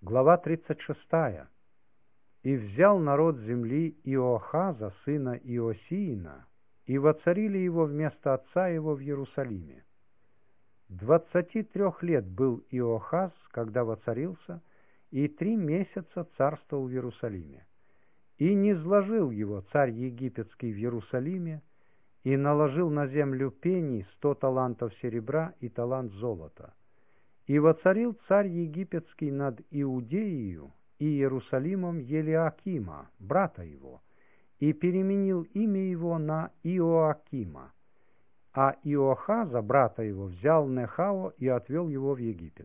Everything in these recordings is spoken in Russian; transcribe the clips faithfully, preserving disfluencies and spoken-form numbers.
Глава тридцать шесть. «И взял народ земли Иоахаза, сына Иосиина, и воцарили его вместо отца его в Иерусалиме. Двадцати трех лет был Иоахаз, когда воцарился, и три месяца царствовал в Иерусалиме. И низложил его царь египетский в Иерусалиме, и наложил на землю пений сто талантов серебра и талант золота. И воцарил царь египетский над Иудеею и Иерусалимом Елиакима, брата его, и переменил имя его на Иоакима. А Иоахаза, брата его, взял Нехао и отвел его в Египет.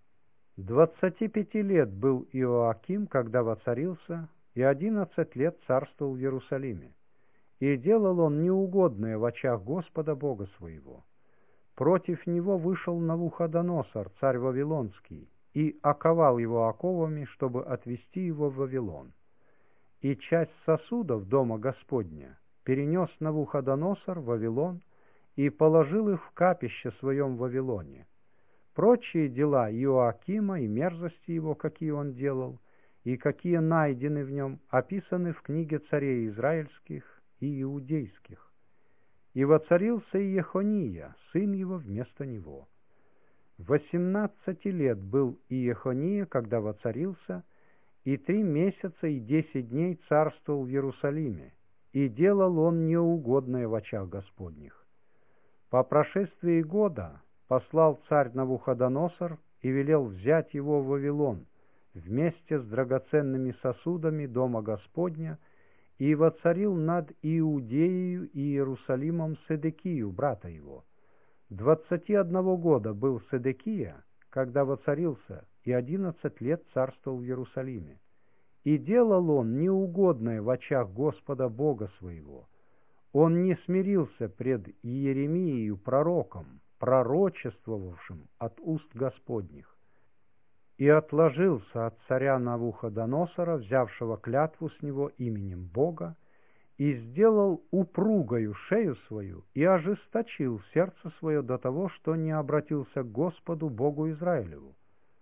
Двадцати пяти лет был Иоаким, когда воцарился, и одиннадцать лет царствовал в Иерусалиме. И делал он неугодное в очах Господа Бога своего. Против него вышел Навуходоносор, царь Вавилонский, и оковал его оковами, чтобы отвести его в Вавилон. И часть сосудов дома Господня перенес Навуходоносор в Вавилон и положил их в капище своем в Вавилоне. Прочие дела Иоакима и мерзости его, какие он делал, и какие найдены в нем, описаны в книге царей израильских и иудейских. И воцарился Иехония, сын его, вместо него. Восемнадцати лет был Иехония, когда воцарился, и три месяца и десять дней царствовал в Иерусалиме, и делал он неугодное в очах Господних. По прошествии года послал царь Навуходоносор и велел взять его в Вавилон вместе с драгоценными сосудами дома Господня, и воцарил над Иудеею и Иерусалимом Седекию, брата его. Двадцати одного года был Седекия, когда воцарился, и одиннадцать лет царствовал в Иерусалиме. И делал он неугодное в очах Господа Бога своего. Он не смирился пред Иеремией пророком, пророчествовавшим от уст Господних, и отложился от царя Навуходоносора, взявшего клятву с него именем Бога, и сделал упругою шею свою, и ожесточил сердце свое до того, что не обратился к Господу Богу Израилеву.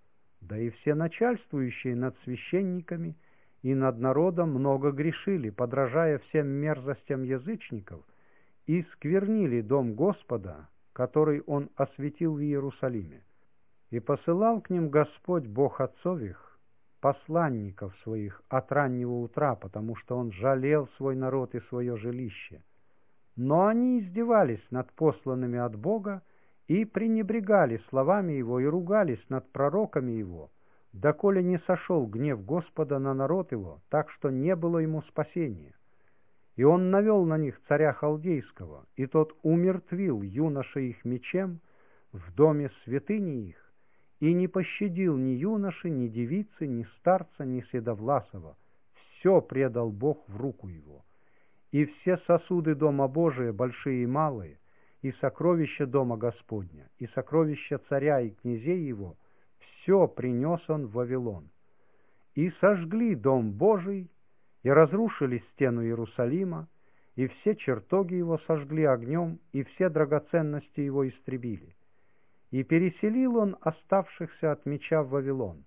Да и все начальствующие над священниками и над народом много грешили, подражая всем мерзостям язычников, и сквернили дом Господа, который он осветил в Иерусалиме. И посылал к ним Господь Бог отцов их, посланников своих от раннего утра, потому что он жалел свой народ и свое жилище. Но они издевались над посланными от Бога и пренебрегали словами его и ругались над пророками его, доколе не сошел гнев Господа на народ его, так что не было ему спасения. И он навел на них царя Халдейского, и тот умертвил юношей их мечем в доме святыни их, и не пощадил ни юноши, ни девицы, ни старца, ни седовласого. Все предал Бог в руку его. И все сосуды дома Божия, большие и малые, и сокровища дома Господня, и сокровища царя и князей его, все принес он в Вавилон. И сожгли дом Божий, и разрушили стену Иерусалима, и все чертоги его сожгли огнем, и все драгоценности его истребили. И переселил он оставшихся от меча в Вавилон.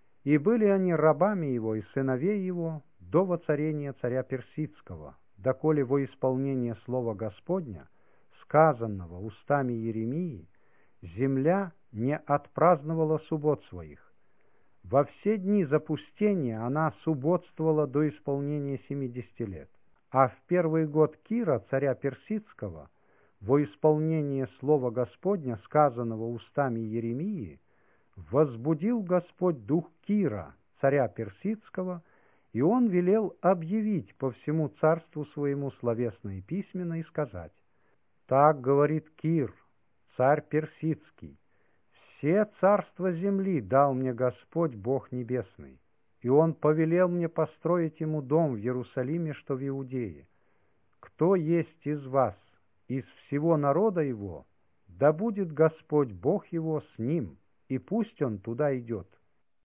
И были они рабами его и сыновей его до воцарения царя Персидского, доколе во исполнение слова Господня, сказанного устами Иеремии, земля не отпраздновала суббот своих. Во все дни запустения она субботствовала до исполнения семидесяти лет. А в первый год Кира, царя Персидского, во исполнение слова Господня, сказанного устами Иеремии, возбудил Господь дух Кира, царя Персидского, и он велел объявить по всему царству своему словесно и письменно и сказать: «Так говорит Кир, царь Персидский, все царства земли дал мне Господь Бог Небесный, и он повелел мне построить ему дом в Иерусалиме, что в Иудее. Кто есть из вас, из всего народа его, да будет Господь Бог его с ним, и пусть он туда идет.